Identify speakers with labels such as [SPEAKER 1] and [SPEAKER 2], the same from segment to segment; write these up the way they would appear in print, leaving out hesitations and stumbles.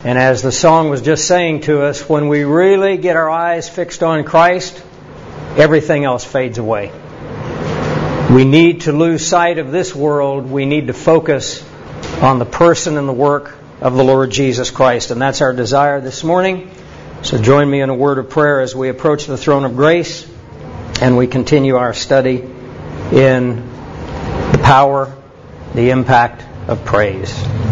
[SPEAKER 1] And as the song was just saying to us, when we really get our eyes fixed on Christ, everything else fades away. We need to lose sight of this world. We need to focus on the person and the work of the Lord Jesus Christ. And that's our desire this morning. So join me in a word of prayer as we approach the throne of grace and we continue our study in the power, the impact of praise.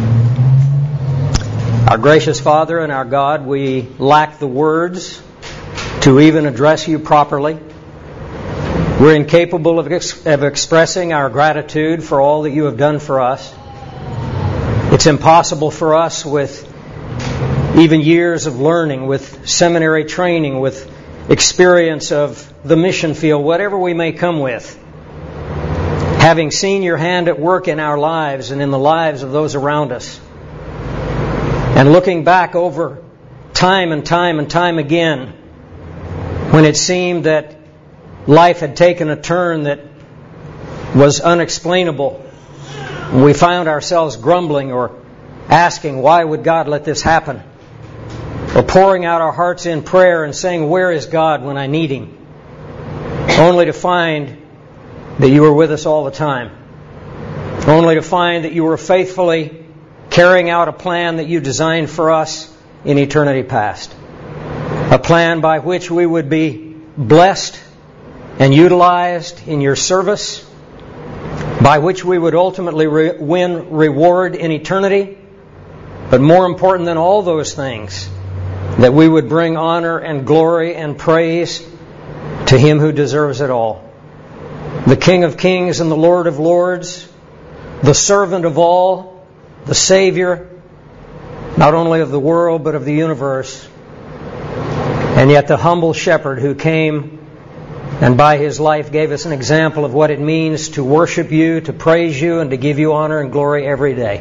[SPEAKER 1] Our gracious Father and our God, we lack the words to even address you properly. We're incapable of expressing our gratitude for all that you have done for us. It's impossible for us with even years of learning, with seminary training, with experience of the mission field, whatever we may come with. Having seen your hand at work in our lives and in the lives of those around us, and looking back over time and time and time again, when it seemed that life had taken a turn that was unexplainable, we found ourselves grumbling or asking, why would God let this happen? Or pouring out our hearts in prayer and saying, where is God when I need Him? Only to find that you were with us all the time. Only to find that you were faithfully carrying out a plan that you designed for us in eternity past. A plan by which we would be blessed and utilized in your service, by which we would ultimately win reward in eternity, but more important than all those things, that we would bring honor and glory and praise to Him who deserves it all. The King of Kings and the Lord of Lords, the servant of all, the Savior, not only of the world but of the universe, and yet the humble shepherd who came and by His life gave us an example of what it means to worship you, to praise you, and to give you honor and glory every day.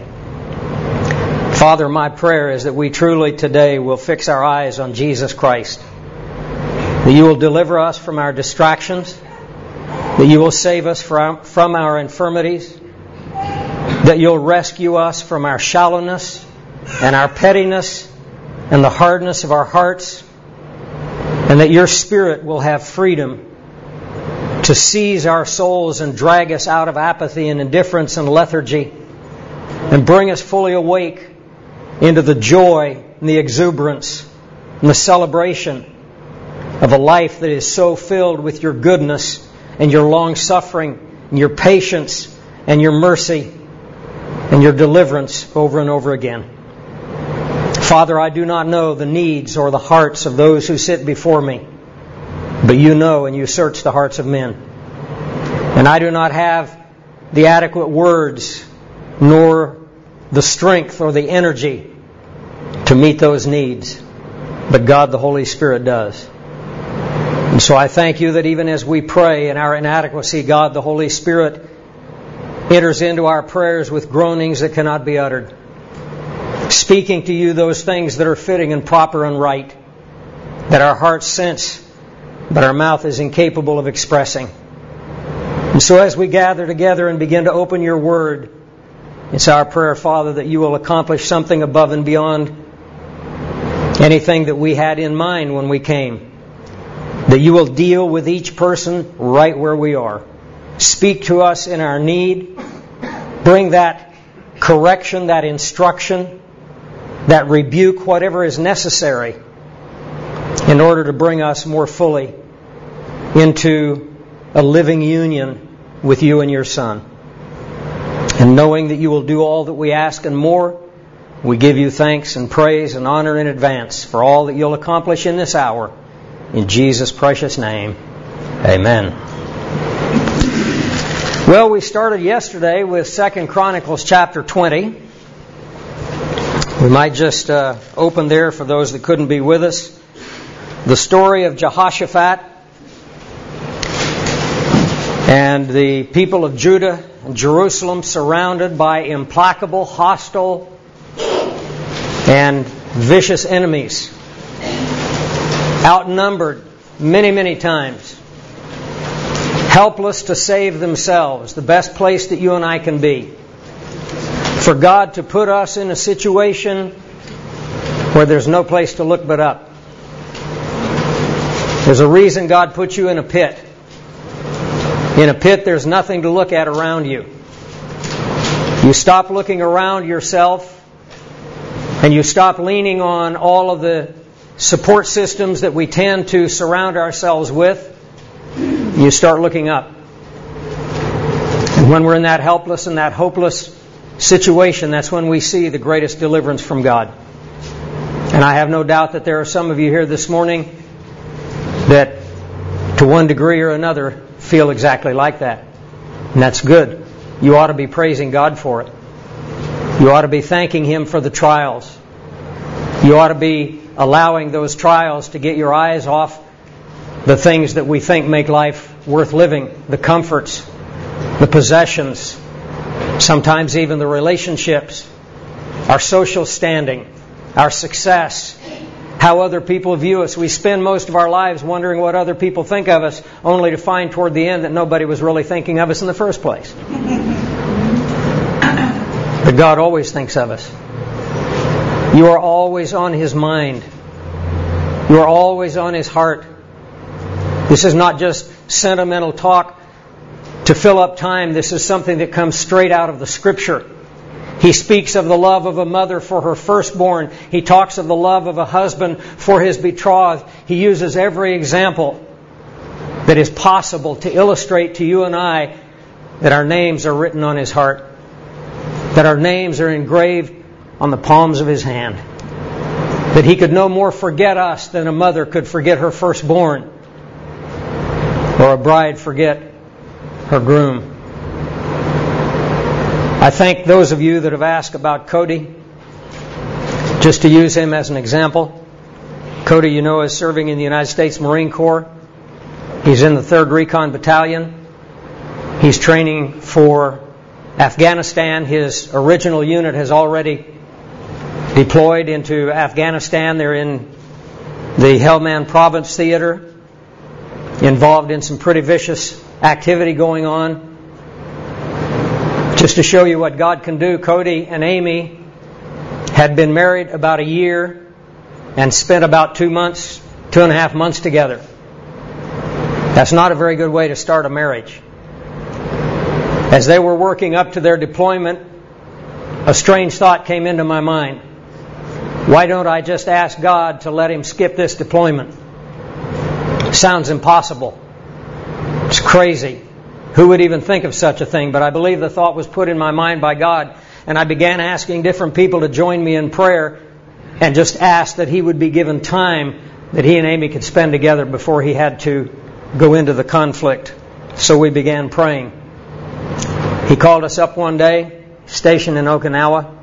[SPEAKER 1] Father, my prayer is that we truly today will fix our eyes on Jesus Christ, that you will deliver us from our distractions, that you will save us from our infirmities, that you'll rescue us from our shallowness and our pettiness and the hardness of our hearts, and that your Spirit will have freedom to seize our souls and drag us out of apathy and indifference and lethargy and bring us fully awake into the joy and the exuberance and the celebration of a life that is so filled with your goodness and your long-suffering and your patience and your mercy and your deliverance over and over again. Father, I do not know the needs or the hearts of those who sit before me, but you know and you search the hearts of men. And I do not have the adequate words nor the strength or the energy to meet those needs, but God the Holy Spirit does. And so I thank you that even as we pray in our inadequacy, God the Holy Spirit enters into our prayers with groanings that cannot be uttered, speaking to you those things that are fitting and proper and right, that our hearts sense, but our mouth is incapable of expressing. And so as we gather together and begin to open your Word, it's our prayer, Father, that you will accomplish something above and beyond anything that we had in mind when we came. That you will deal with each person right where we are. Speak to us in our need. Bring that correction, that instruction, that rebuke, whatever is necessary in order to bring us more fully into a living union with you and your Son. And knowing that you will do all that we ask and more, we give you thanks and praise and honor in advance for all that you'll accomplish in this hour. In Jesus' precious name, amen. Well, we started yesterday with 2 Chronicles chapter 20. We might just open there for those that couldn't be with us. The story of Jehoshaphat and the people of Judah and Jerusalem surrounded by implacable, hostile, and vicious enemies. Outnumbered many, many times. Helpless to save themselves. The best place that you and I can be. For God to put us in a situation where there's no place to look but up. There's a reason God put you in a pit. In a pit, there's nothing to look at around you. You stop looking around yourself, and you stop leaning on all of the support systems that we tend to surround ourselves with. You start looking up. And when we're in that helpless and that hopeless situation, that's when we see the greatest deliverance from God. And I have no doubt that there are some of you here this morning that, to one degree or another, feel exactly like that. And that's good. You ought to be praising God for it. You ought to be thanking Him for the trials. You ought to be allowing those trials to get your eyes off the things that we think make life worth living, the comforts, the possessions, sometimes even the relationships, our social standing, our success, how other people view us. We spend most of our lives wondering what other people think of us, only to find toward the end that nobody was really thinking of us in the first place. But God always thinks of us. You are always on His mind. You are always on His heart. This is not just sentimental talk to fill up time. This is something that comes straight out of the Scripture. He speaks of the love of a mother for her firstborn. He talks of the love of a husband for his betrothed. He uses every example that is possible to illustrate to you and I that our names are written on His heart, that our names are engraved on the palms of His hand, that He could no more forget us than a mother could forget her firstborn, or a bride forget her groom. I thank those of you that have asked about Cody. Just to use him as an example, Cody, you know, is serving in the United States Marine Corps. He's in the 3rd Recon Battalion. He's training for Afghanistan. His original unit has already deployed into Afghanistan. They're in the Helmand Province Theater, involved in some pretty vicious activity going on. Just to show you what God can do, Cody and Amy had been married about a year and spent about 2.5 months together. That's not a very good way to start a marriage. As they were working up to their deployment, a strange thought came into my mind. Why don't I just ask God to let him skip this deployment? Sounds impossible. It's crazy. Who would even think of such a thing? But I believe the thought was put in my mind by God, and I began asking different people to join me in prayer and just ask that he would be given time that he and Amy could spend together before he had to go into the conflict. So we began praying. He called us up one day, stationed in Okinawa,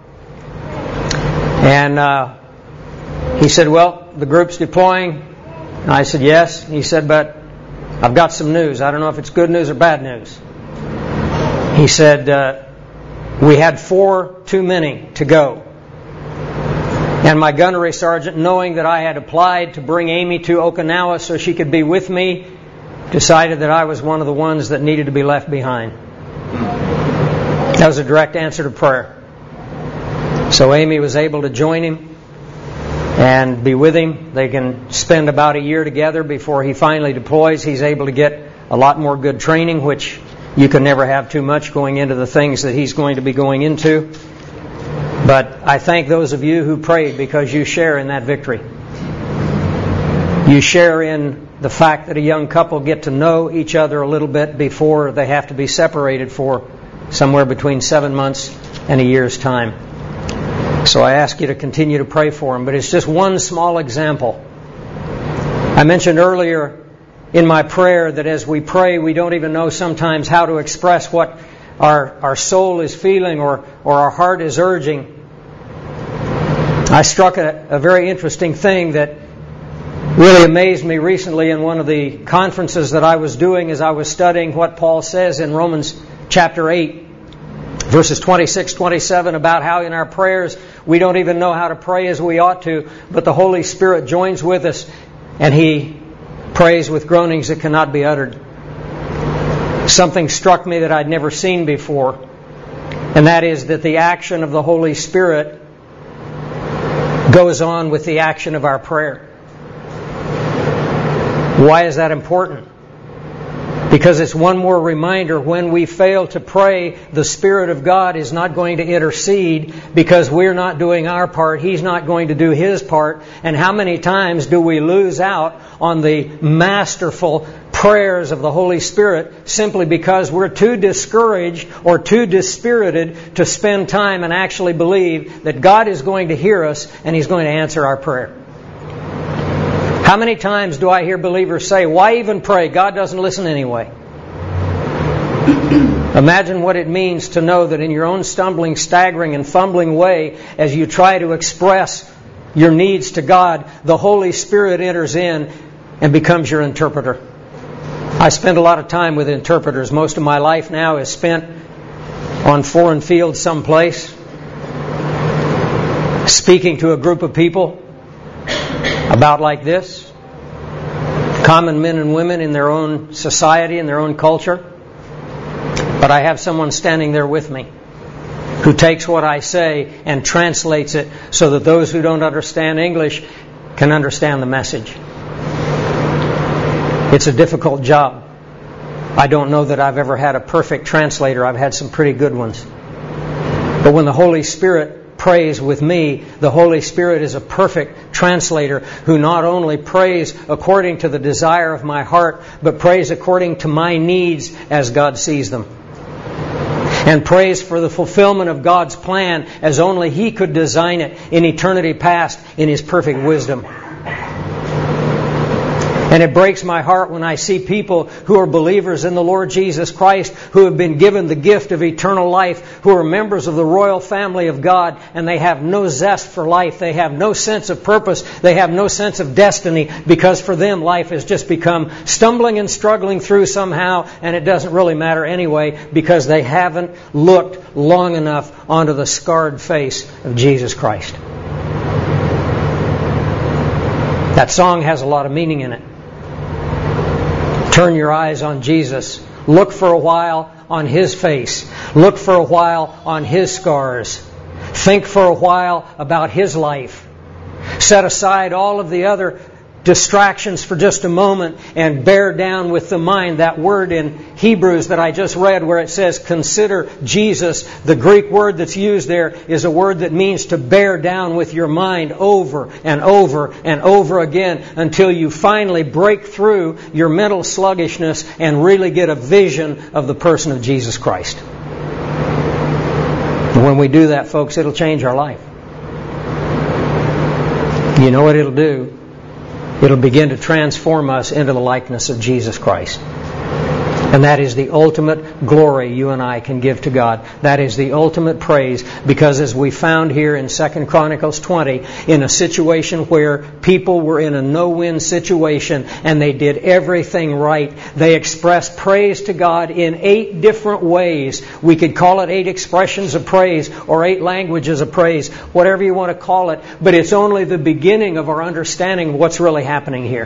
[SPEAKER 1] and he said, well, the group's deploying. And I said, yes. He said, but I've got some news. I don't know if it's good news or bad news. He said, we had 4 too many to go. And my gunnery sergeant, knowing that I had applied to bring Amy to Okinawa so she could be with me, decided that I was one of the ones that needed to be left behind. That was a direct answer to prayer. So Amy was able to join him and be with him. They can spend about a year together before he finally deploys. He's able to get a lot more good training, which you can never have too much going into the things that he's going to be going into. But I thank those of you who prayed, because you share in that victory. You share in the fact that a young couple get to know each other a little bit before they have to be separated for somewhere between 7 months and a year's time. So I ask you to continue to pray for them. But it's just one small example. I mentioned earlier in my prayer that as we pray, we don't even know sometimes how to express what our soul is feeling or our heart is urging. I struck a very interesting thing that really amazed me recently in one of the conferences that I was doing as I was studying what Paul says in Romans chapter 8, verses 26, 27, about how in our prayers we don't even know how to pray as we ought to, but the Holy Spirit joins with us and He prays with groanings that cannot be uttered. Something struck me that I'd never seen before, and that is that the action of the Holy Spirit goes on with the action of our prayer. Why is that important? Because it's one more reminder, when we fail to pray, the Spirit of God is not going to intercede because we're not doing our part. He's not going to do His part. And how many times do we lose out on the masterful prayers of the Holy Spirit simply because we're too discouraged or too dispirited to spend time and actually believe that God is going to hear us and He's going to answer our prayer? How many times do I hear believers say, "Why even pray? God doesn't listen anyway." Imagine what it means to know that in your own stumbling, staggering, and fumbling way, as you try to express your needs to God, the Holy Spirit enters in and becomes your interpreter. I spend a lot of time with interpreters. Most of my life now is spent on foreign fields someplace, speaking to a group of people about like this, common men and women in their own society, in their own culture. But I have someone standing there with me who takes what I say and translates it so that those who don't understand English can understand the message. It's a difficult job. I don't know that I've ever had a perfect translator. I've had some pretty good ones. But when the Holy Spirit prays with me, the Holy Spirit is a perfect translator who not only prays according to the desire of my heart, but prays according to my needs as God sees them. And prays for the fulfillment of God's plan as only He could design it in eternity past in His perfect wisdom. And it breaks my heart when I see people who are believers in the Lord Jesus Christ, who have been given the gift of eternal life, who are members of the royal family of God, and they have no zest for life. They have no sense of purpose. They have no sense of destiny, because for them life has just become stumbling and struggling through somehow, and it doesn't really matter anyway, because they haven't looked long enough onto the scarred face of Jesus Christ. That song has a lot of meaning in it. Turn your eyes on Jesus. Look for a while on His face. Look for a while on His scars. Think for a while about His life. Set aside all of the other distractions for just a moment and bear down with the mind. That word in Hebrews that I just read where it says consider Jesus, the Greek word that's used there is a word that means to bear down with your mind over and over and over again until you finally break through your mental sluggishness and really get a vision of the person of Jesus Christ. And when we do that, folks, it'll change our life. You know what it'll do? It'll begin to transform us into the likeness of Jesus Christ. And that is the ultimate glory you and I can give to God. That is the ultimate praise, because as we found here in 2 Chronicles 20, in a situation where people were in a no-win situation and they did everything right, they expressed praise to God in 8 different ways. We could call it 8 expressions of praise or 8 languages of praise, whatever you want to call it, but it's only the beginning of our understanding of what's really happening here.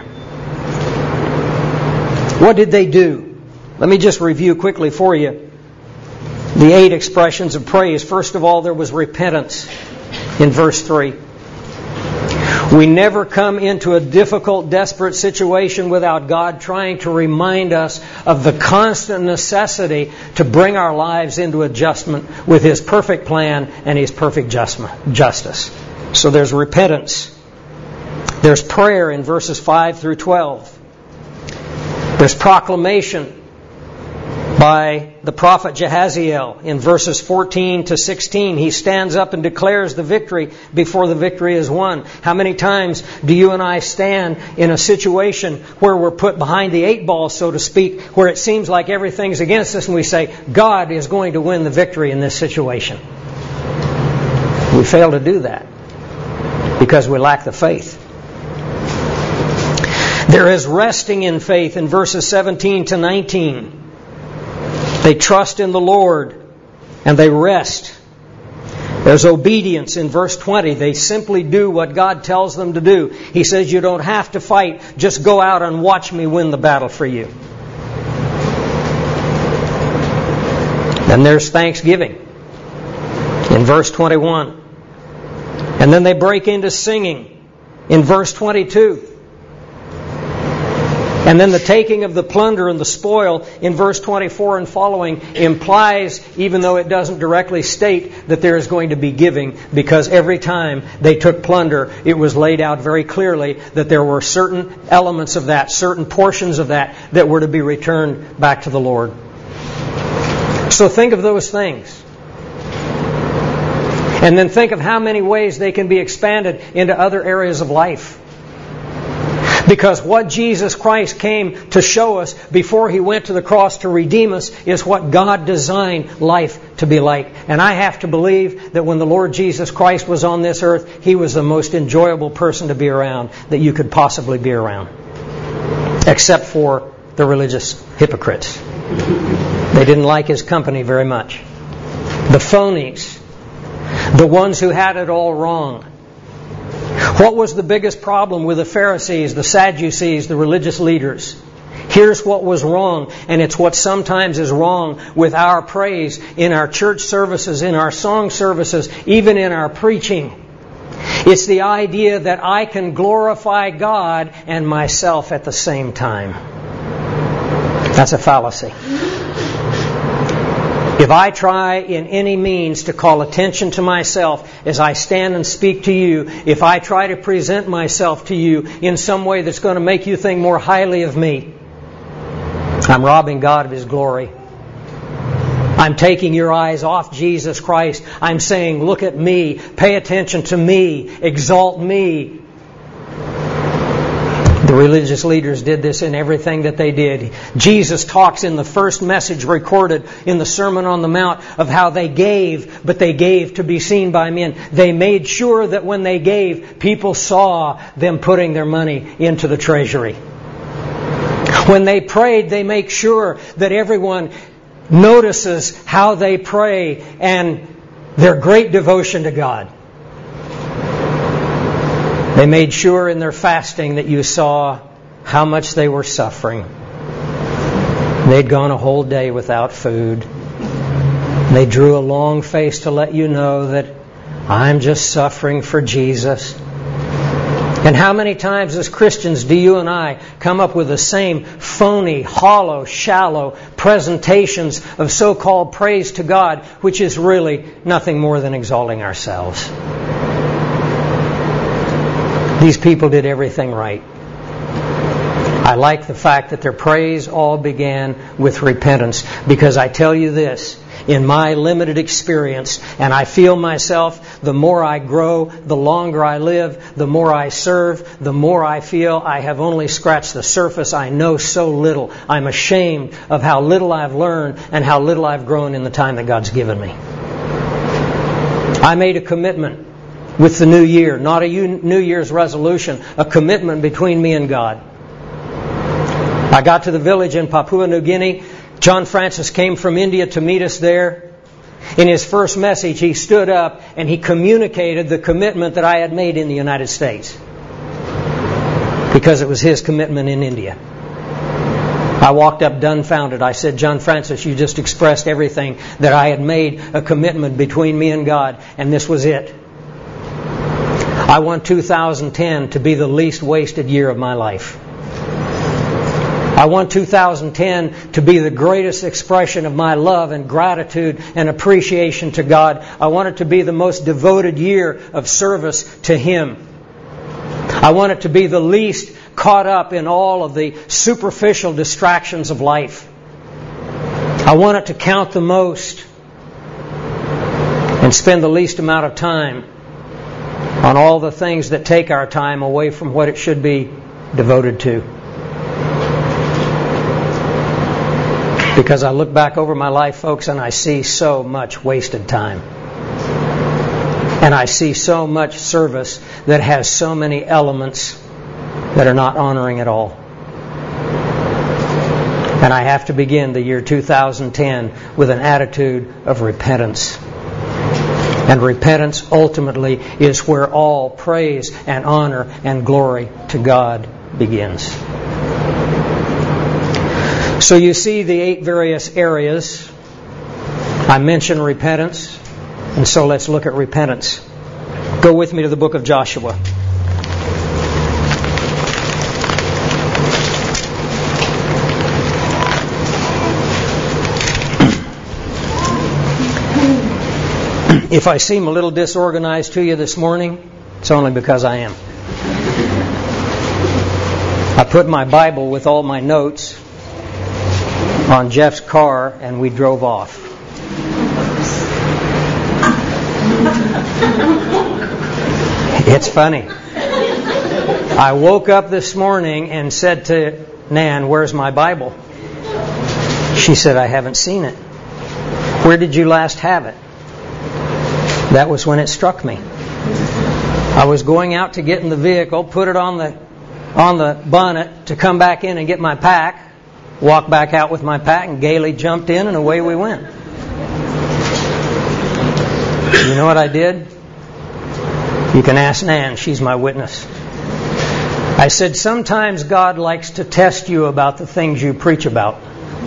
[SPEAKER 1] What did they do? Let me just review quickly for you the 8 expressions of praise. First of all, there was repentance in verse 3. We never come into a difficult, desperate situation without God trying to remind us of the constant necessity to bring our lives into adjustment with His perfect plan and His perfect justice. So there's repentance. There's prayer in verses 5 through 12. There's proclamation by the prophet Jehaziel in verses 14 to 16. He stands up and declares the victory before the victory is won. How many times do you and I stand in a situation where we're put behind the 8 ball, so to speak, where it seems like everything's against us, and we say, God is going to win the victory in this situation? We fail to do that because we lack the faith. There is resting in faith in verses 17 to 19. They trust in the Lord and they rest. There's obedience in verse 20. They simply do what God tells them to do. He says, you don't have to fight. Just go out and watch me win the battle for you. Then there's thanksgiving in verse 21. And then they break into singing in verse 22. And then the taking of the plunder and the spoil in verse 24 and following implies, even though it doesn't directly state, that there is going to be giving, because every time they took plunder, it was laid out very clearly that there were certain elements of that, certain portions of that were to be returned back to the Lord. So think of those things. And then think of how many ways they can be expanded into other areas of life. Because what Jesus Christ came to show us before He went to the cross to redeem us is what God designed life to be like. And I have to believe that when the Lord Jesus Christ was on this earth, He was the most enjoyable person to be around that you could possibly be around. Except for the religious hypocrites. They didn't like His company very much. The phonies. The ones who had it all wrong. What was the biggest problem with the Pharisees, the Sadducees, the religious leaders? Here's what was wrong, and it's what sometimes is wrong with our praise in our church services, in our song services, even in our preaching. It's the idea that I can glorify God and myself at the same time. That's a fallacy. If I try in any means to call attention to myself as I stand and speak to you, if I try to present myself to you in some way that's going to make you think more highly of me, I'm robbing God of His glory. I'm taking your eyes off Jesus Christ. I'm saying, look at me, pay attention to me, exalt me. The religious leaders did this in everything that they did. Jesus talks in the first message recorded in the Sermon on the Mount of how they gave, but they gave to be seen by men. They made sure that when they gave, people saw them putting their money into the treasury. When they prayed, they make sure that everyone notices how they pray and their great devotion to God. They made sure in their fasting that you saw how much they were suffering. They'd gone a whole day without food. They drew a long face to let you know that I'm just suffering for Jesus. And how many times as Christians do you and I come up with the same phony, hollow, shallow presentations of so-called praise to God, which is really nothing more than exalting ourselves? These people did everything right. I like the fact that their praise all began with repentance, because I tell you this, in my limited experience, and I feel myself, the more I grow, the longer I live, the more I serve, the more I feel I have only scratched the surface. I know so little. I'm ashamed of how little I've learned and how little I've grown in the time that God's given me. I made a commitment with the new year, not a New Year's resolution, a commitment between me and God. I got to the village in Papua New Guinea. John Francis came from India to meet us there. In his first message, he stood up and he communicated the commitment that I had made in the United States, because it was his commitment in India. I walked up dumbfounded. I said, John Francis, you just expressed everything that I had made a commitment between me and God, and this was it. I want 2010 to be the least wasted year of my life. I want 2010 to be the greatest expression of my love and gratitude and appreciation to God. I want it to be the most devoted year of service to Him. I want it to be the least caught up in all of the superficial distractions of life. I want it to count the most and spend the least amount of time on all the things that take our time away from what it should be devoted to. Because I look back over my life, folks, and I see so much wasted time. And I see so much service that has so many elements that are not honoring at all. And I have to begin the year 2010 with an attitude of repentance. And repentance ultimately is where all praise and honor and glory to God begins. So you see the 8 various areas. I mentioned repentance, and so let's look at repentance. Go with me to the book of Joshua. If I seem a little disorganized to you this morning, it's only because I am. I put my Bible with all my notes on Jeff's car and we drove off. It's funny. I woke up this morning and said to Nan, "Where's my Bible?" She said, "I haven't seen it." "Where did you last have it?" That was when it struck me. I was going out to get in the vehicle, put it on the bonnet to come back in and get my pack, walked back out with my pack and gaily jumped in and away we went. You know what I did? You can ask Nan, she's my witness. I said, sometimes God likes to test you about the things you preach about.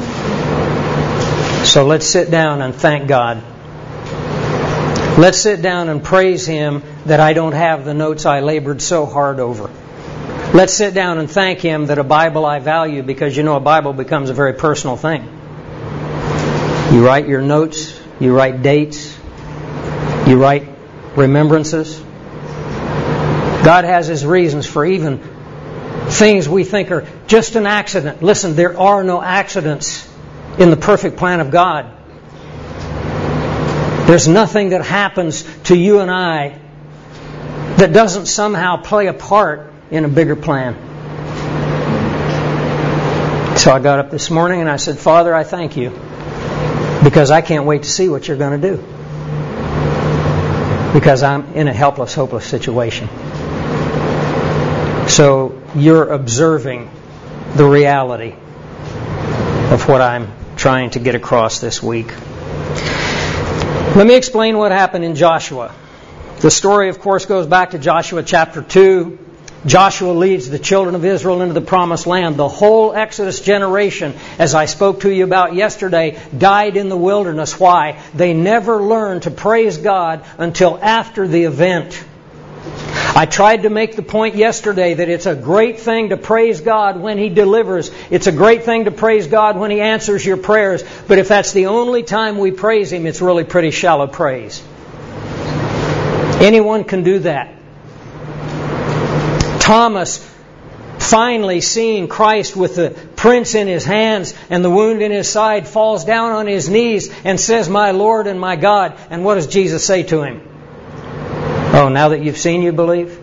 [SPEAKER 1] So let's sit down and thank God. Let's sit down and praise Him that I don't have the notes I labored so hard over. Let's sit down and thank Him that a Bible I value, because you know a Bible becomes a very personal thing. You write your notes, you write dates, you write remembrances. God has His reasons for even things we think are just an accident. Listen, there are no accidents in the perfect plan of God. There's nothing that happens to you and I that doesn't somehow play a part in a bigger plan. So I got up this morning and I said, Father, I thank you, because I can't wait to see what you're going to do. Because I'm in a helpless, hopeless situation. So you're observing the reality of what I'm trying to get across this week. Let me explain what happened in Joshua. The story, of course, goes back to Joshua chapter 2. Joshua leads the children of Israel into the promised land. The whole Exodus generation, as I spoke to you about yesterday, died in the wilderness. Why? They never learned to praise God until after the event. I tried to make the point yesterday that it's a great thing to praise God when He delivers. It's a great thing to praise God when He answers your prayers. But if that's the only time we praise Him, it's really pretty shallow praise. Anyone can do that. Thomas, finally seeing Christ with the prints in His hands and the wound in His side, falls down on his knees and says, "My Lord and my God." And what does Jesus say to him? "Oh, now that you've seen, you believe?"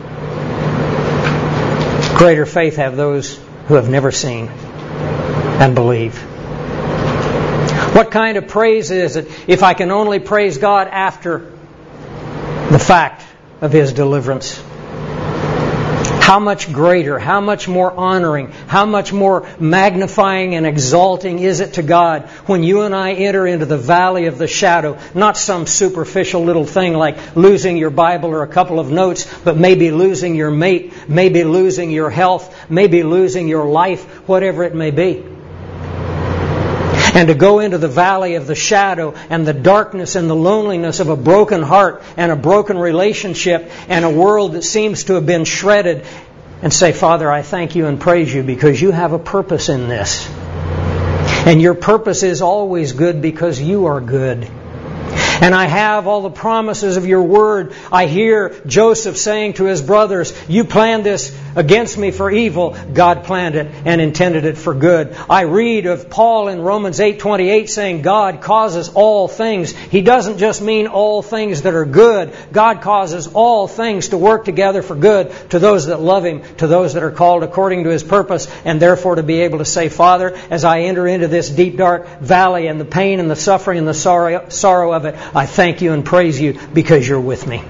[SPEAKER 1] Greater faith have those who have never seen and believe. What kind of praise is it if I can only praise God after the fact of His deliverance? How much greater, how much more honoring, how much more magnifying and exalting is it to God when you and I enter into the valley of the shadow, not some superficial little thing like losing your Bible or a couple of notes, but maybe losing your mate, maybe losing your health, maybe losing your life, whatever it may be. And to go into the valley of the shadow and the darkness and the loneliness of a broken heart and a broken relationship and a world that seems to have been shredded, and say, Father, I thank you and praise you because you have a purpose in this. And your purpose is always good because you are good. And I have all the promises of your word. I hear Joseph saying to his brothers, you planned this against me for evil. God planned it and intended it for good. I read of Paul in Romans 8:28 saying God causes all things. He doesn't just mean all things that are good. God causes all things to work together for good to those that love Him, to those that are called according to His purpose, and therefore to be able to say, Father, as I enter into this deep dark valley and the pain and the suffering and the sorrow of it, I thank you and praise you because you're with me.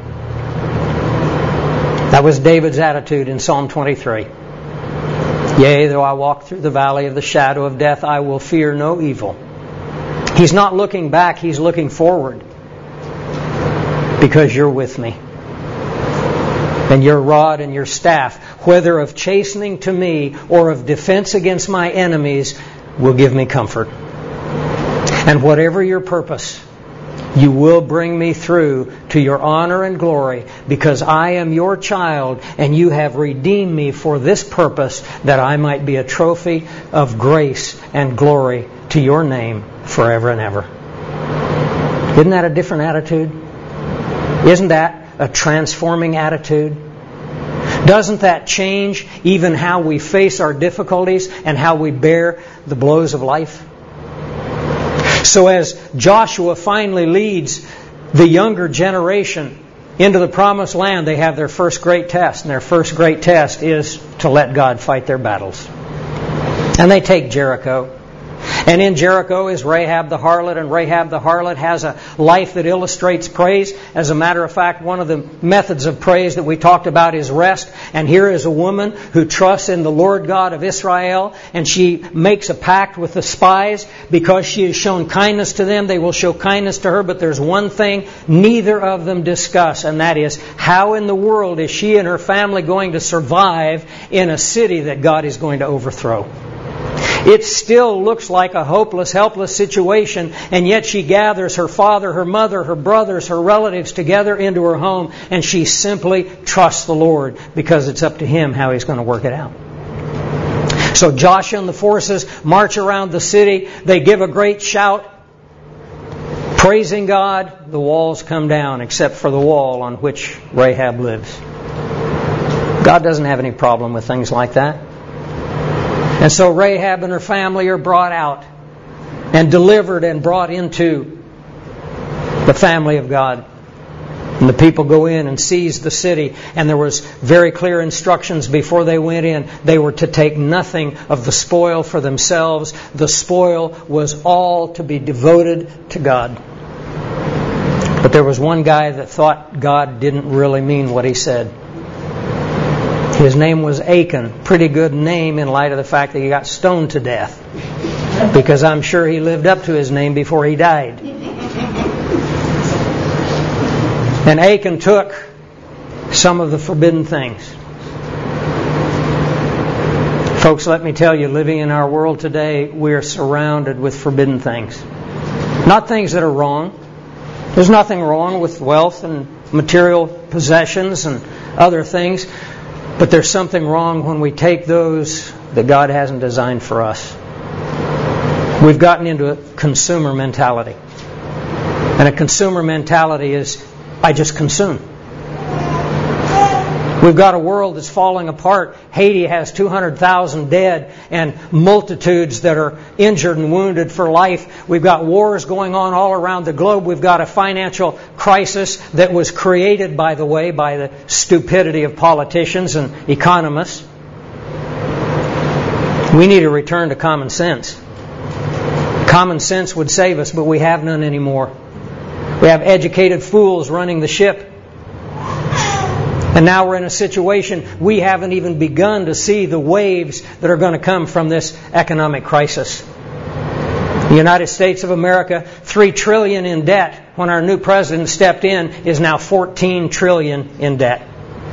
[SPEAKER 1] That was David's attitude in Psalm 23. Yea, though I walk through the valley of the shadow of death, I will fear no evil. He's not looking back, he's looking forward. Because you're with me. And your rod and your staff, whether of chastening to me or of defense against my enemies, will give me comfort. And whatever your purpose, You will bring me through to your honor and glory, because I am your child, and you have redeemed me for this purpose, that I might be a trophy of grace and glory to your name forever and ever. Isn't that a different attitude? Isn't that a transforming attitude? Doesn't that change even how we face our difficulties and how we bear the blows of life? So as Joshua finally leads the younger generation into the promised land, they have their first great test. And their first great test is to let God fight their battles. And they take Jericho. And in Jericho is Rahab the harlot, and Rahab the harlot has a life that illustrates praise. As a matter of fact, one of the methods of praise that we talked about is rest. And here is a woman who trusts in the Lord God of Israel, and she makes a pact with the spies. Because she has shown kindness to them, they will show kindness to her. But there's one thing neither of them discuss, and that is, how in the world is she and her family going to survive in a city that God is going to overthrow? It still looks like a hopeless, helpless situation, and yet she gathers her father, her mother, her brothers, her relatives together into her home, and she simply trusts the Lord, because it's up to Him how He's going to work it out. So Joshua and the forces march around the city. They give a great shout, praising God. The walls come down, except for the wall on which Rahab lives. God doesn't have any problem with things like that. And so Rahab and her family are brought out and delivered and brought into the family of God. And the people go in and seize the city. And there was very clear instructions before they went in. They were to take nothing of the spoil for themselves. The spoil was all to be devoted to God. But there was one guy that thought God didn't really mean what he said. His name was Achan. Pretty good name in light of the fact that he got stoned to death. Because I'm sure he lived up to his name before he died. And Achan took some of the forbidden things. Folks, let me tell you, living in our world today, we are surrounded with forbidden things. Not things that are wrong. There's nothing wrong with wealth and material possessions and other things. But there's something wrong when we take those that God hasn't designed for us. We've gotten into a consumer mentality. And a consumer mentality is, I just consume. We've got a world that's falling apart. Haiti has 200,000 dead and multitudes that are injured and wounded for life. We've got wars going on all around the globe. We've got a financial crisis that was created, by the way, by the stupidity of politicians and economists. We need a return to common sense. Common sense would save us, but we have none anymore. We have educated fools running the ship. And now we're in a situation we haven't even begun to see the waves that are going to come from this economic crisis. The United States of America, $3 trillion in debt, when our new president stepped in, is now $14 trillion in debt.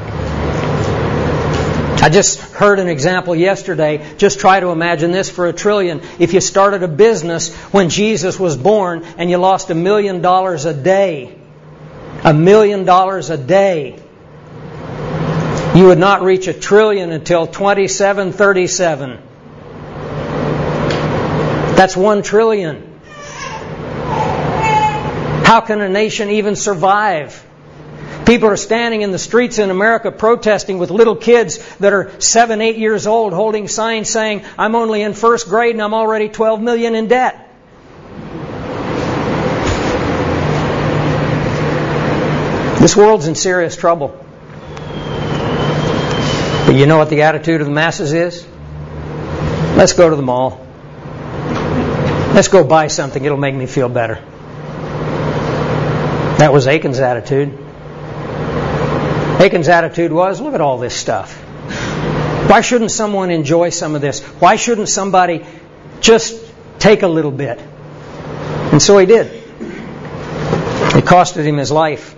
[SPEAKER 1] I just heard an example yesterday. Just try to imagine this for $1 trillion. If you started a business when Jesus was born and you lost $1 million a day, $1 million a day, you would not reach $1 trillion until 2737. That's $1 trillion. How can a nation even survive? People are standing in the streets in America protesting with little kids that are 7, 8 years old holding signs saying, I'm only in first grade and I'm already $12 million in debt. This world's in serious trouble. But you know what the attitude of the masses is? Let's go to the mall. Let's go buy something. It'll make me feel better. That was Achan's attitude. Achan's attitude was, look at all this stuff. Why shouldn't someone enjoy some of this? Why shouldn't somebody just take a little bit? And so he did. It costed him his life.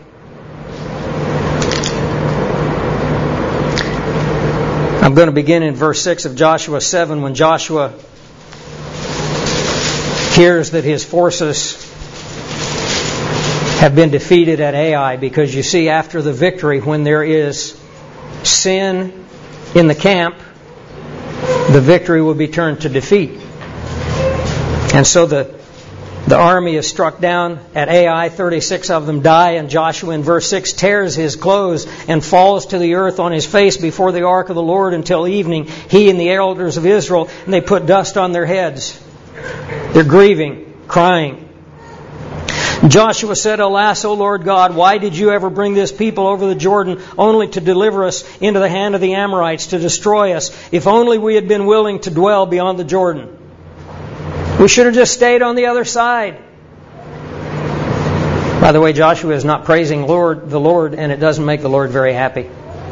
[SPEAKER 1] I'm going to begin in verse 6 of Joshua 7 when Joshua hears that his forces have been defeated at Ai, because you see, after the victory, when there is sin in the camp, the victory will be turned to defeat. And so the army is struck down at Ai. 36 of them die, and Joshua in verse 6 tears his clothes and falls to the earth on his face before the ark of the Lord until evening, he and the elders of Israel, and they put dust on their heads. They're grieving, crying. Joshua said, "Alas, O Lord God, why did you ever bring this people over the Jordan only to deliver us into the hand of the Amorites, to destroy us? If only we had been willing to dwell beyond the Jordan. We should have just stayed on the other side." By the way, Joshua is not praising the Lord, and it doesn't make the Lord very happy.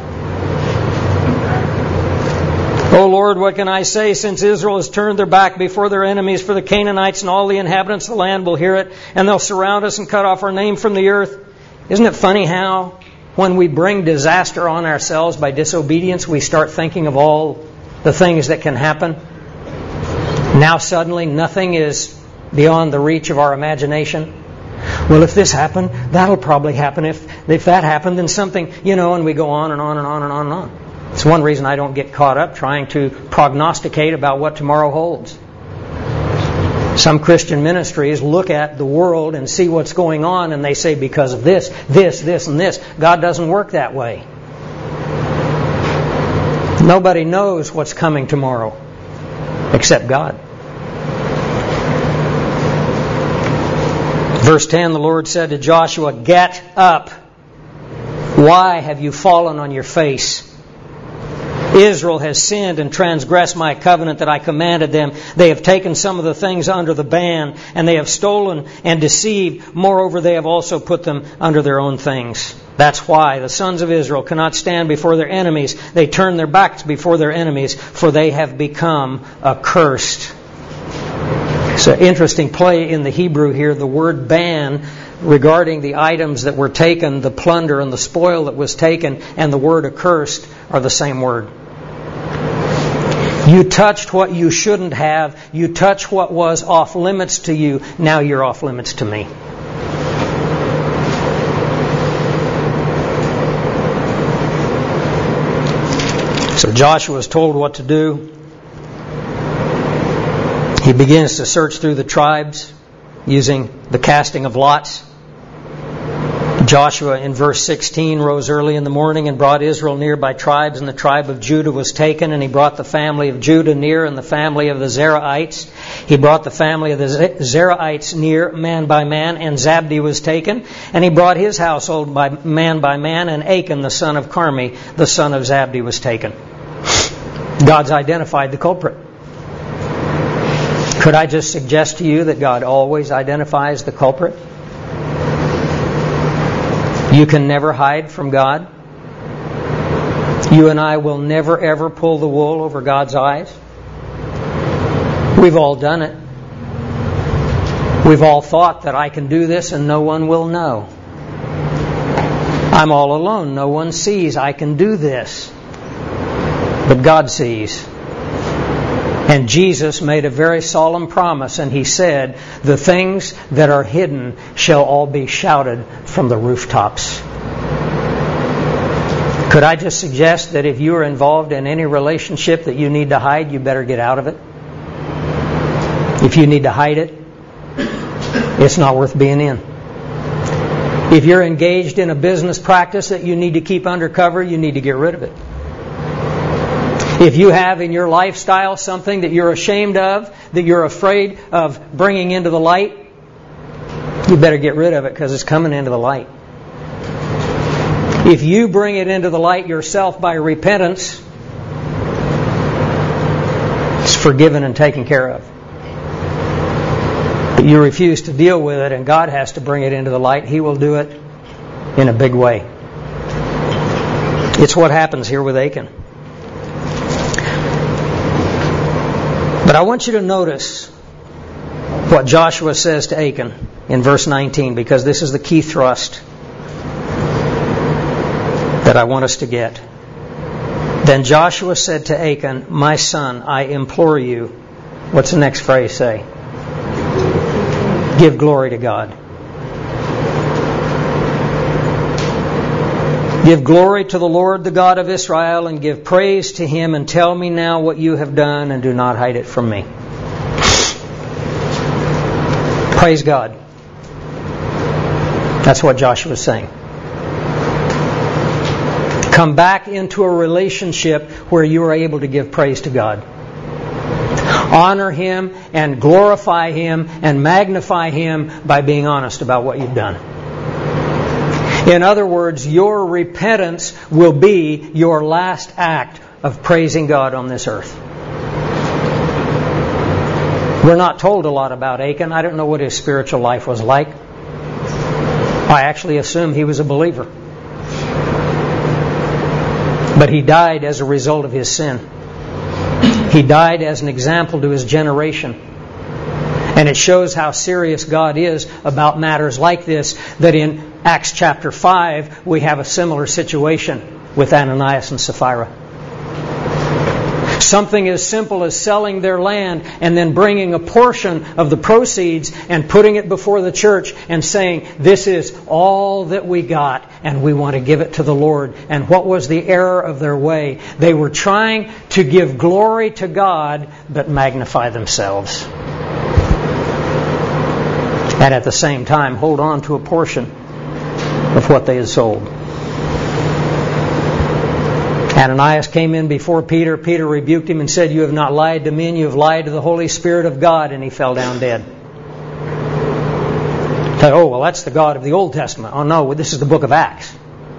[SPEAKER 1] "O Lord, what can I say, since Israel has turned their back before their enemies? For the Canaanites and all the inhabitants of the land will hear it, and they'll surround us and cut off our name from the earth." Isn't it funny how, when we bring disaster on ourselves by disobedience, we start thinking of all the things that can happen? Now suddenly nothing is beyond the reach of our imagination. Well, if this happened, that'll probably happen. If that happened, then something, and we go on and on and on and on and on. It's one reason I don't get caught up trying to prognosticate about what tomorrow holds. Some Christian ministries look at the world and see what's going on, and they say, because of this, and this. God doesn't work that way. Nobody knows what's coming tomorrow except God. Verse 10, the Lord said to Joshua, "Get up. Why have you fallen on your face? Israel has sinned and transgressed my covenant that I commanded them. They have taken some of the things under the ban, and they have stolen and deceived. Moreover, they have also put them under their own things. That's why the sons of Israel cannot stand before their enemies. They turn their backs before their enemies, for they have become accursed." It's an interesting play in the Hebrew here. The word ban, regarding the items that were taken, the plunder and the spoil that was taken, and the word accursed are the same word. You touched what you shouldn't have. You touched what was off limits to you. Now you're off limits to me. So Joshua is told what to do. He begins to search through the tribes using the casting of lots. Joshua in verse 16 rose early in the morning and brought Israel near by tribes, and the tribe of Judah was taken, and he brought the family of Judah near, and the family of the Zerahites. He brought the family of the Zerahites near, man by man, and Zabdi was taken, and he brought his household by man, and Achan the son of Carmi, the son of Zabdi, was taken. God's identified the culprit. Could I just suggest to you that God always identifies the culprit? You can never hide from God. You and I will never ever pull the wool over God's eyes. We've all done it. We've all thought that I can do this and no one will know. I'm all alone. No one sees I can do this. But God sees. And Jesus made a very solemn promise, and He said, "The things that are hidden shall all be shouted from the rooftops." Could I just suggest that if you are involved in any relationship that you need to hide, you better get out of it? If you need to hide it, it's not worth being in. If you're engaged in a business practice that you need to keep undercover, you need to get rid of it. If you have in your lifestyle something that you're ashamed of, that you're afraid of bringing into the light, you better get rid of it, because it's coming into the light. If you bring it into the light yourself by repentance, it's forgiven and taken care of. But you refuse to deal with it, and God has to bring it into the light. He will do it in a big way. It's what happens here with Achan. But I want you to notice what Joshua says to Achan in verse 19, because this is the key thrust that I want us to get. Then Joshua said to Achan, "My son, I implore you." What's the next phrase say? Give glory to God. Give glory to the Lord, the God of Israel, and give praise to Him, and tell me now what you have done, and do not hide it from me. Praise God. That's what Joshua is saying. Come back into a relationship where you are able to give praise to God. Honor Him and glorify Him and magnify Him by being honest about what you've done. In other words, your repentance will be your last act of praising God on this earth. We're not told a lot about Achan. I don't know what his spiritual life was like. I actually assume he was a believer. But he died as a result of his sin. He died as an example to his generation. And it shows how serious God is about matters like this, that in Acts chapter 5 we have a similar situation with Ananias and Sapphira. Something as simple as selling their land and then bringing a portion of the proceeds and putting it before the church and saying, this is all that we got and we want to give it to the Lord. And what was the error of their way? They were trying to give glory to God but magnify themselves. And at the same time hold on to a portion of what they had sold. Ananias came in before Peter. Peter rebuked him and said, you have not lied to men, you have lied to the Holy Spirit of God. And he fell down dead. Said, oh, well, that's the God of the Old Testament. Oh, no, this is the book of Acts.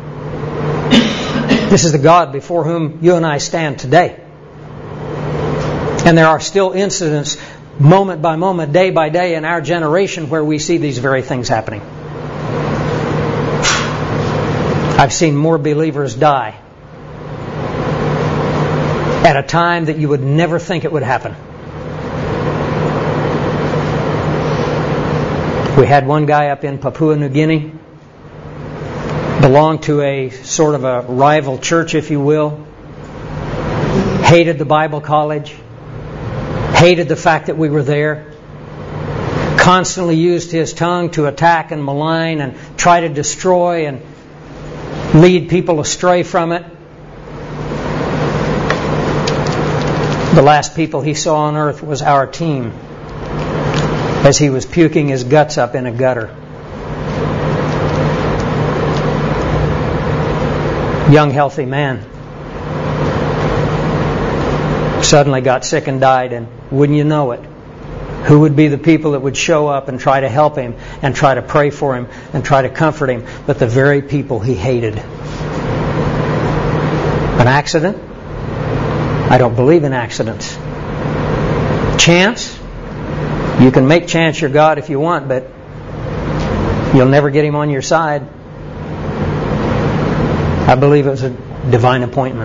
[SPEAKER 1] This is the God before whom you and I stand today. And there are still incidents, moment by moment, day by day, in our generation where we see these very things happening. I've seen more believers die at a time that you would never think it would happen. We had one guy up in Papua New Guinea, belonged to a sort of a rival church, if you will, hated the Bible college, hated the fact that we were there, constantly used his tongue to attack and malign and try to destroy and lead people astray from it. The last people he saw on earth was our team as he was puking his guts up in a gutter. Young, healthy man. Suddenly got sick and died, and wouldn't you know it, who would be the people that would show up and try to help him and try to pray for him and try to comfort him, but the very people he hated. An accident? I don't believe in accidents. Chance? You can make chance your God if you want, but you'll never get him on your side. I believe it was a divine appointment.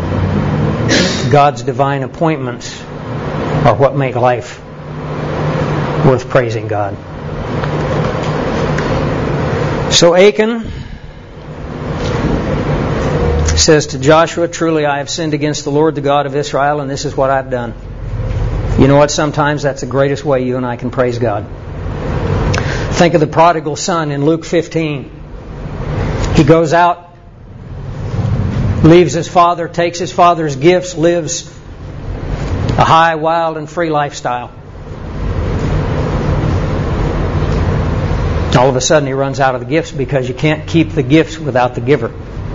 [SPEAKER 1] God's divine appointments are what make life worth praising God. So Achan says to Joshua, truly I have sinned against the Lord, the God of Israel, and this is what I've done. You know what? Sometimes that's the greatest way you and I can praise God. Think of the prodigal son in Luke 15. He goes out, leaves his father, takes his father's gifts, lives a high, wild, and free lifestyle. All of a sudden he runs out of the gifts because you can't keep the gifts without the giver.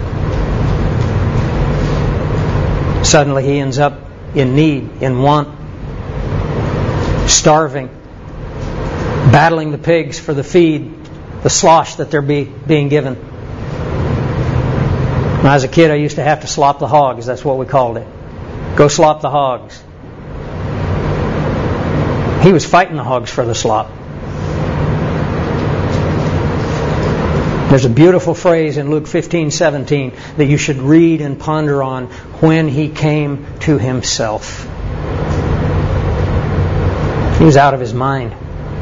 [SPEAKER 1] Suddenly he ends up in need, in want, starving, battling the pigs for the feed, the slosh that they're being given. When I was a kid, I used to have to slop the hogs. That's what we called it. Go slop the hogs. He was fighting the hogs for the slop. There's a beautiful phrase in Luke 15:17 that you should read and ponder on. When he came to himself. He was out of his mind.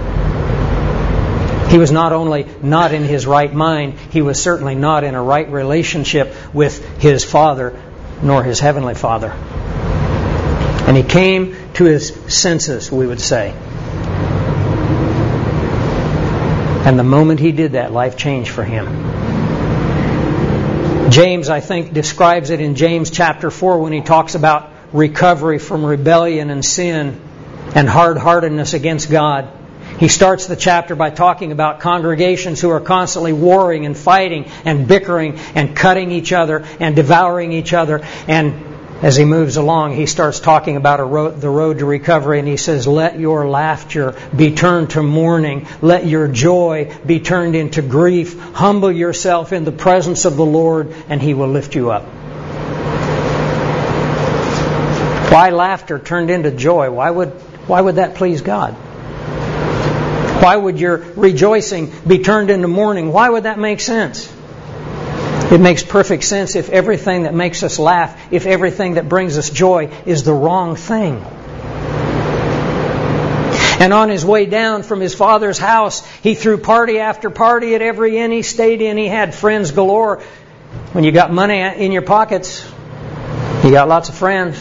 [SPEAKER 1] He was not only not in his right mind, he was certainly not in a right relationship with his Father, nor his Heavenly Father. And he came to his senses, we would say. And the moment he did that, life changed for him. James, I think, describes it in James chapter 4 when he talks about recovery from rebellion and sin and hard-heartedness against God. He starts the chapter by talking about congregations who are constantly warring and fighting and bickering and cutting each other and devouring each other. And as he moves along, he starts talking about the road to recovery, and he says, let your laughter be turned to mourning. Let your joy be turned into grief. Humble yourself in the presence of the Lord, and He will lift you up. Why laughter turned into joy? Why would that please God? Why would your rejoicing be turned into mourning? Why would that make sense? It makes perfect sense if everything that makes us laugh, if everything that brings us joy is the wrong thing. And on his way down from his father's house, he threw party after party at every inn he stayed in. He had friends galore. When you got money in your pockets, you got lots of friends.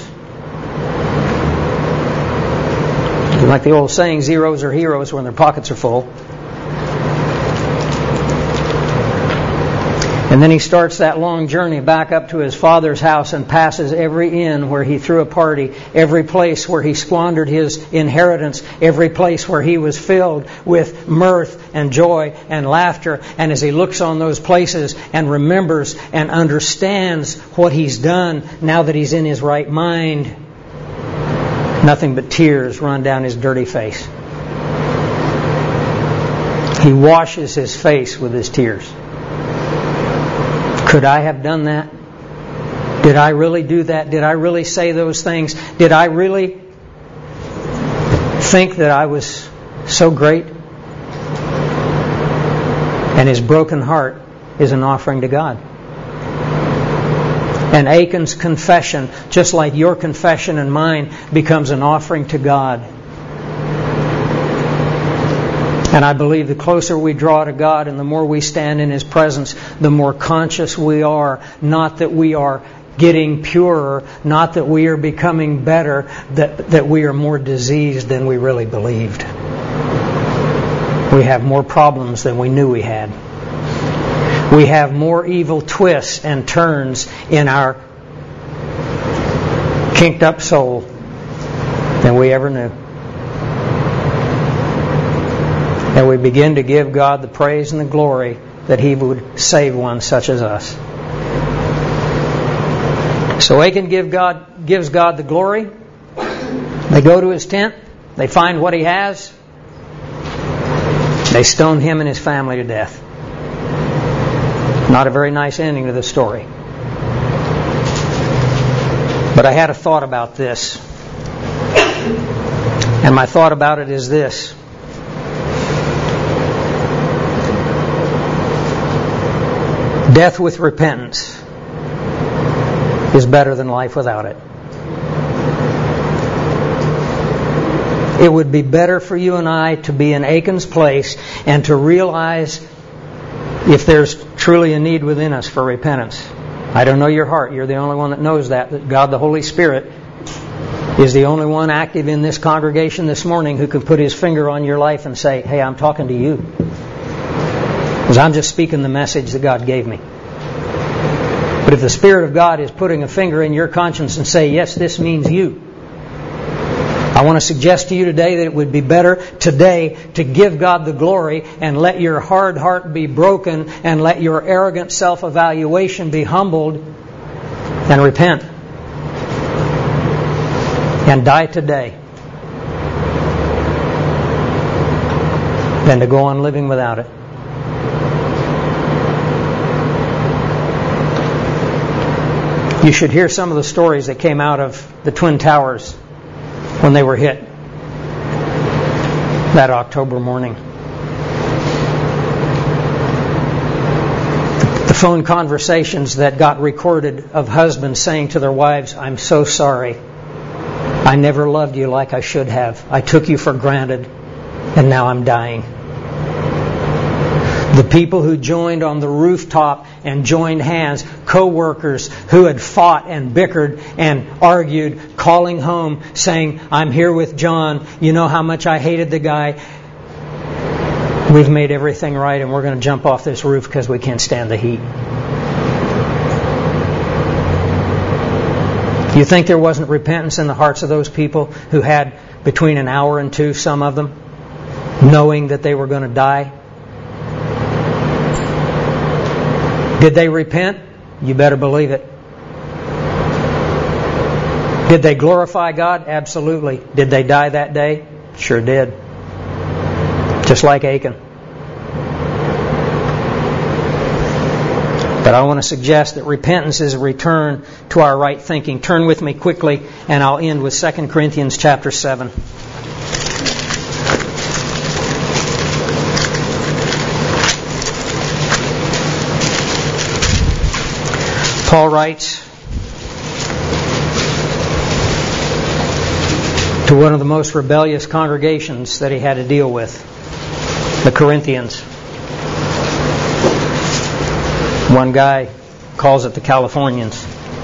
[SPEAKER 1] Like the old saying, zeros are heroes when their pockets are full. And then he starts that long journey back up to his father's house and passes every inn where he threw a party, every place where he squandered his inheritance, every place where he was filled with mirth and joy and laughter. And as he looks on those places and remembers and understands what he's done now that he's in his right mind, nothing but tears run down his dirty face. He washes his face with his tears. Could I have done that? Did I really do that? Did I really say those things? Did I really think that I was so great? And his broken heart is an offering to God. And Achan's confession, just like your confession and mine, becomes an offering to God. And I believe the closer we draw to God and the more we stand in His presence, the more conscious we are, not that we are getting purer, not that we are becoming better, that we are more diseased than we really believed. We have more problems than we knew we had. We have more evil twists and turns in our kinked up soul than we ever knew. And we begin to give God the praise and the glory that He would save one such as us. So Achan gives God the glory. They go to his tent. They find what he has. They stone him and his family to death. Not a very nice ending to the story. But I had a thought about this. And my thought about it is this. Death with repentance is better than life without it. It would be better for you and I to be in Achan's place and to realize if there's truly a need within us for repentance. I don't know your heart. You're the only one that knows that God the Holy Spirit is the only one active in this congregation this morning who can put His finger on your life and say, hey, I'm talking to you. Because I'm just speaking the message that God gave me. But if the Spirit of God is putting a finger in your conscience and say, yes, this means you, I want to suggest to you today that it would be better today to give God the glory and let your hard heart be broken and let your arrogant self-evaluation be humbled and repent. And die today than to go on living without it. You should hear some of the stories that came out of the Twin Towers when they were hit that October morning. The phone conversations that got recorded of husbands saying to their wives, I'm so sorry. I never loved you like I should have. I took you for granted, and now I'm dying. The people who joined on the rooftop and joined hands, co-workers who had fought and bickered and argued, calling home, saying, I'm here with John. You know how much I hated the guy. We've made everything right and we're going to jump off this roof because we can't stand the heat. You think there wasn't repentance in the hearts of those people who had between an hour and two, some of them, knowing that they were going to die? Did they repent? You better believe it. Did they glorify God? Absolutely. Did they die that day? Sure did. Just like Achan. But I want to suggest that repentance is a return to our right thinking. Turn with me quickly, and I'll end with 2 Corinthians chapter 7. Paul writes to one of the most rebellious congregations that he had to deal with, the Corinthians. One guy calls it the Californians.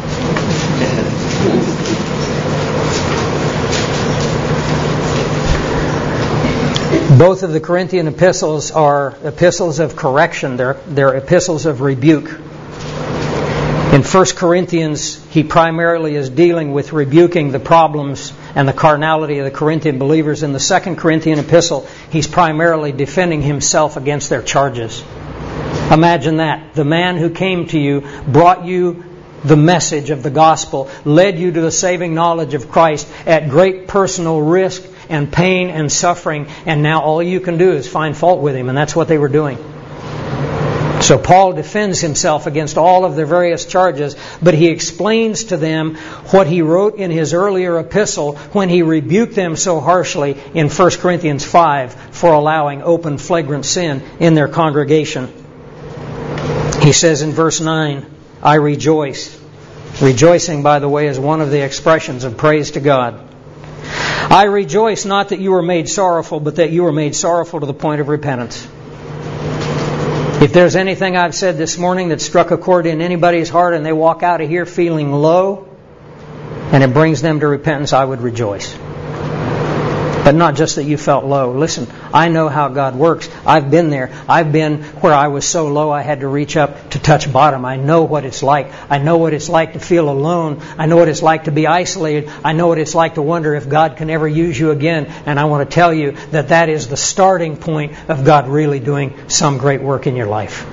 [SPEAKER 1] Both of the Corinthian epistles are epistles of correction. They're epistles of rebuke. In 1 Corinthians, he primarily is dealing with rebuking the problems and the carnality of the Corinthian believers. In the 2 Corinthian epistle, he's primarily defending himself against their charges. Imagine that. The man who came to you, brought you the message of the gospel, led you to the saving knowledge of Christ at great personal risk and pain and suffering, and now all you can do is find fault with him, and that's what they were doing. So Paul defends himself against all of their various charges, but he explains to them what he wrote in his earlier epistle when he rebuked them so harshly in 1 Corinthians 5 for allowing open flagrant sin in their congregation. He says in verse 9, I rejoice. Rejoicing, by the way, is one of the expressions of praise to God. I rejoice not that you were made sorrowful, but that you were made sorrowful to the point of repentance. If there's anything I've said this morning that struck a chord in anybody's heart and they walk out of here feeling low and it brings them to repentance, I would rejoice. But not just that you felt low. Listen, I know how God works. I've been there. I've been where I was so low I had to reach up to touch bottom. I know what it's like. I know what it's like to feel alone. I know what it's like to be isolated. I know what it's like to wonder if God can ever use you again. And I want to tell you that that is the starting point of God really doing some great work in your life.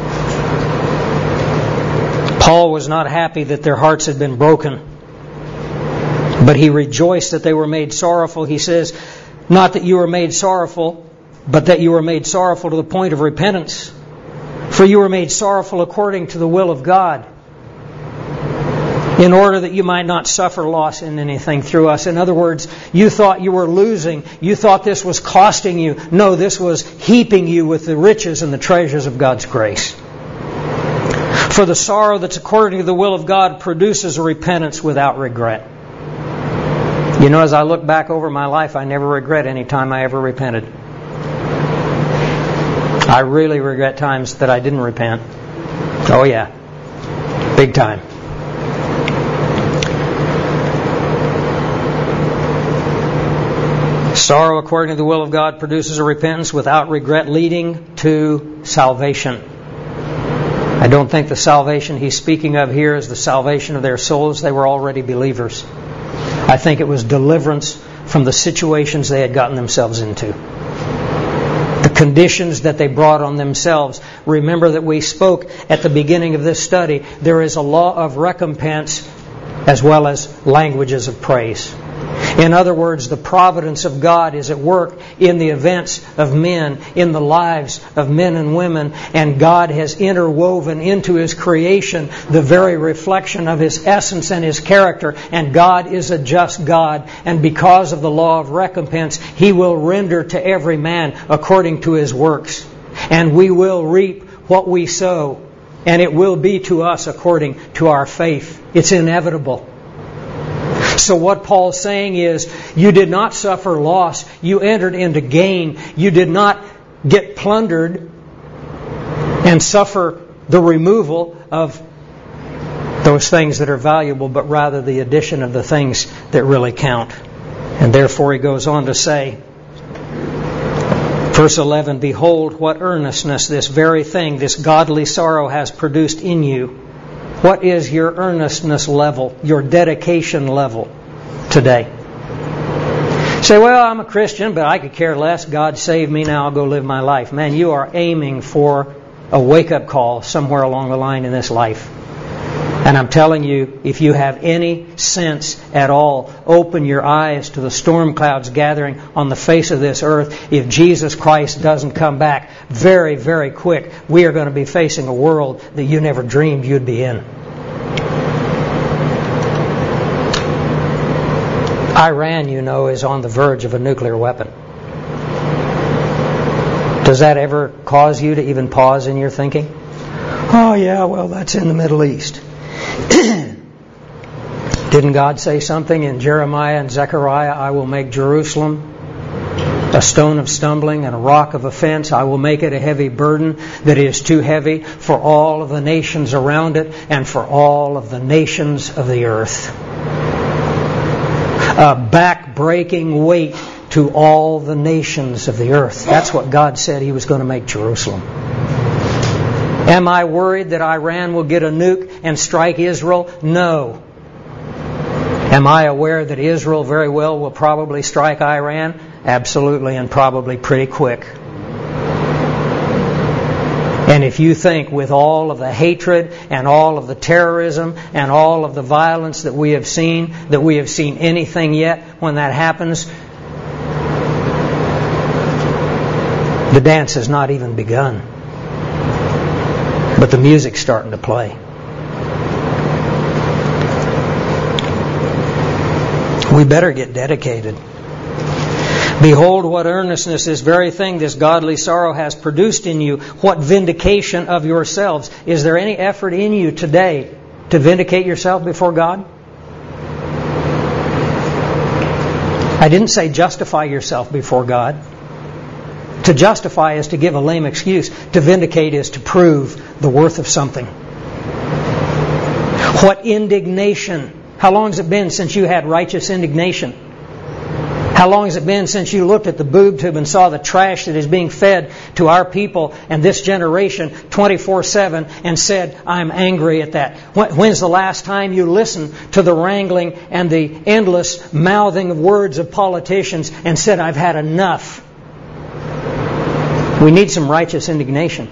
[SPEAKER 1] Paul was not happy that their hearts had been broken, but he rejoiced that they were made sorrowful. He says, not that you were made sorrowful, but that you were made sorrowful to the point of repentance. For you were made sorrowful according to the will of God, in order that you might not suffer loss in anything through us. In other words, you thought you were losing. You thought this was costing you. No, this was heaping you with the riches and the treasures of God's grace. For the sorrow that's according to the will of God produces a repentance without regret. You know, as I look back over my life, I never regret any time I ever repented. I really regret times that I didn't repent. Oh yeah, big time. Sorrow according to the will of God produces a repentance without regret, leading to salvation. I don't think the salvation he's speaking of here is the salvation of their souls. They were already believers. I think it was deliverance from the situations they had gotten themselves into. The conditions that they brought on themselves. Remember that we spoke at the beginning of this study. There is a law of recompense as well as languages of praise. In other words, the providence of God is at work in the events of men, in the lives of men and women, and God has interwoven into His creation the very reflection of His essence and His character, and God is a just God, and because of the law of recompense, He will render to every man according to his works, and we will reap what we sow, and it will be to us according to our faith. It's inevitable. So what Paul's saying is, you did not suffer loss. You entered into gain. You did not get plundered and suffer the removal of those things that are valuable, but rather the addition of the things that really count. And therefore he goes on to say, verse 11, behold what earnestness this very thing, this godly sorrow has produced in you. What is your earnestness level, your dedication level today? Say, well, I'm a Christian, but I could care less. God saved me, now I'll go live my life. Man, you are aiming for a wake-up call somewhere along the line in this life. And I'm telling you, if you have any sense at all, open your eyes to the storm clouds gathering on the face of this earth. If Jesus Christ doesn't come back very, very quick, we are going to be facing a world that you never dreamed you'd be in. Iran, you know, is on the verge of a nuclear weapon. Does that ever cause you to even pause in your thinking? Oh yeah, well, that's in the Middle East. Didn't God say something in Jeremiah and Zechariah? I will make Jerusalem a stone of stumbling and a rock of offense. I will make it a heavy burden that is too heavy for all of the nations around it and for all of the nations of the earth. A back-breaking weight to all the nations of the earth. That's what God said He was going to make Jerusalem. Am I worried that Iran will get a nuke and strike Israel? No. Am I aware that Israel very well will probably strike Iran? Absolutely, and probably pretty quick. And if you think with all of the hatred and all of the terrorism and all of the violence that we have seen anything yet when that happens, the dance has not even begun. But the music's starting to play. We better get dedicated. Behold what earnestness this very thing, this godly sorrow has produced in you. What vindication of yourselves. Is there any effort in you today to vindicate yourself before God? I didn't say justify yourself before God. To justify is to give a lame excuse. To vindicate is to prove the worth of something. What indignation. How long has it been since you had righteous indignation? How long has it been since you looked at the boob tube and saw the trash that is being fed to our people and this generation 24/7 and said, I'm angry at that? When's the last time you listened to the wrangling and the endless mouthing of words of politicians and said, I've had enough? We need some righteous indignation.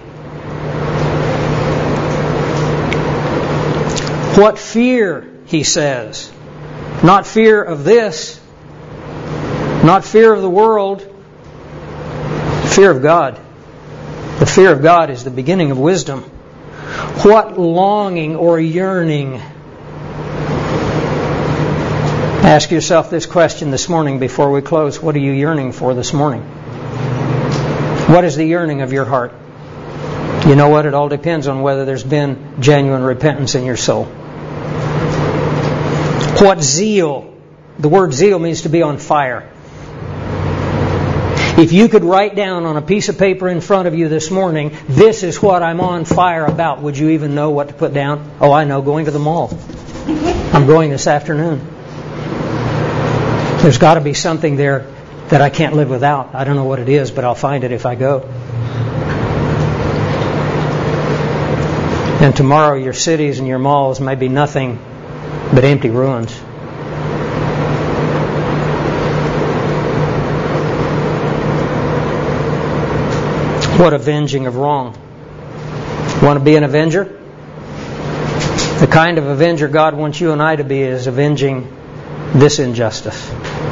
[SPEAKER 1] What fear, he says. Not fear of this. Not fear of the world. Fear of God. The fear of God is the beginning of wisdom. What longing or yearning? Ask yourself this question this morning before we close. What are you yearning for this morning? What is the yearning of your heart? You know what? It all depends on whether there's been genuine repentance in your soul. What zeal? The word zeal means to be on fire. If you could write down on a piece of paper in front of you this morning, this is what I'm on fire about, would you even know what to put down? Oh, I know, going to the mall. I'm going this afternoon. There's got to be something there that I can't live without. I don't know what it is, but I'll find it if I go. And tomorrow your cities and your malls may be nothing but empty ruins. What avenging of wrong. Want to be an avenger? The kind of avenger God wants you and I to be is avenging this injustice.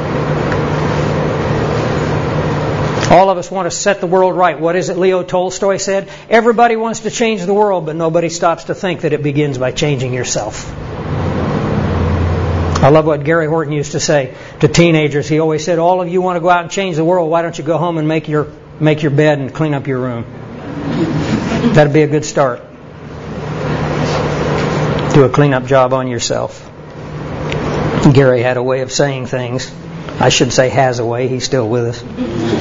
[SPEAKER 1] All of us want to set the world right. What is it Leo Tolstoy said? Everybody wants to change the world, but nobody stops to think that it begins by changing yourself. I love what Gary Horton used to say to teenagers. He always said, all of you want to go out and change the world. Why don't you go home and make your bed and clean up your room? That'd be a good start. Do a cleanup job on yourself. Gary had a way of saying things. I should say has a way. He's still with us.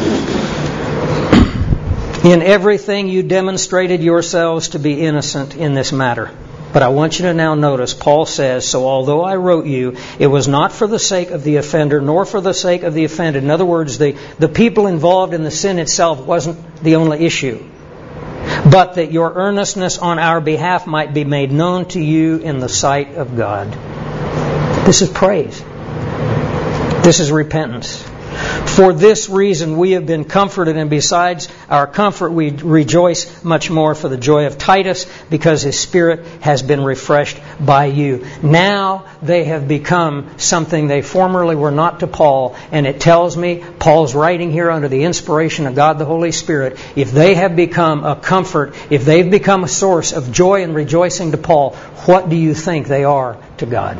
[SPEAKER 1] In everything you demonstrated yourselves to be innocent in this matter. But I want you to now notice, Paul says, so although I wrote you, it was not for the sake of the offender, nor for the sake of the offended. In other words, the people involved in the sin itself wasn't the only issue. but that your earnestness on our behalf might be made known to you in the sight of God. This is praise. This is repentance. For this reason we have been comforted, and besides our comfort we rejoice much more for the joy of Titus, because his spirit has been refreshed by you. Now they have become something they formerly were not to Paul, and it tells me, Paul's writing here under the inspiration of God the Holy Spirit, if they have become a comfort, if they've become a source of joy and rejoicing to Paul, what do you think they are to God?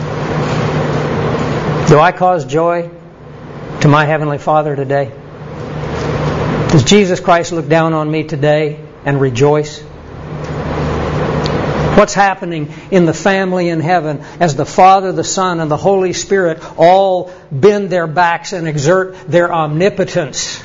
[SPEAKER 1] Do I cause joy to my Heavenly Father today? Does Jesus Christ look down on me today and rejoice? What's happening in the family in heaven as the Father, the Son, and the Holy Spirit all bend their backs and exert their omnipotence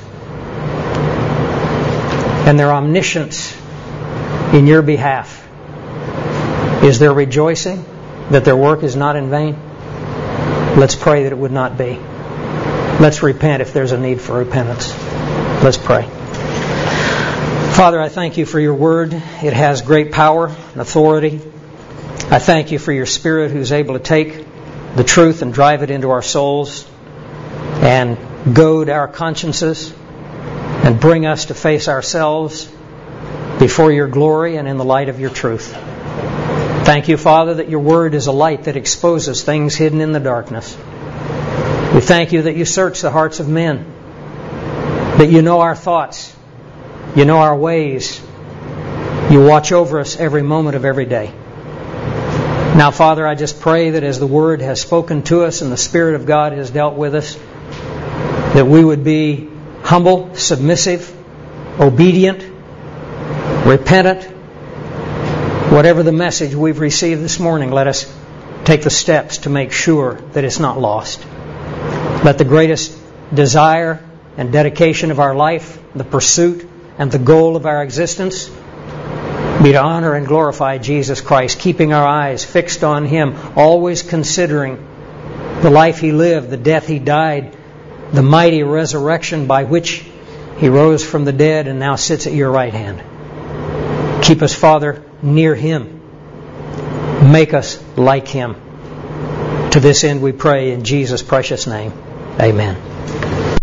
[SPEAKER 1] and their omniscience in your behalf? Is there rejoicing that their work is not in vain? Let's pray that it would not be. Let's repent if there's a need for repentance. Let's pray. Father, I thank you for your word. It has great power and authority. I thank you for your Spirit who's able to take the truth and drive it into our souls and goad our consciences and bring us to face ourselves before your glory and in the light of your truth. Thank you, Father, that your word is a light that exposes things hidden in the darkness. We thank you that you search the hearts of men, that you know our thoughts, you know our ways, you watch over us every moment of every day. Now, Father, I just pray that as the Word has spoken to us and the Spirit of God has dealt with us, that we would be humble, submissive, obedient, repentant. Whatever the message we've received this morning, let us take the steps to make sure that it's not lost. Let the greatest desire and dedication of our life, the pursuit and the goal of our existence, be to honor and glorify Jesus Christ, keeping our eyes fixed on Him, always considering the life He lived, the death He died, the mighty resurrection by which He rose from the dead and now sits at your right hand. Keep us, Father, near Him. Make us like Him. To this end we pray in Jesus' precious name. Amen.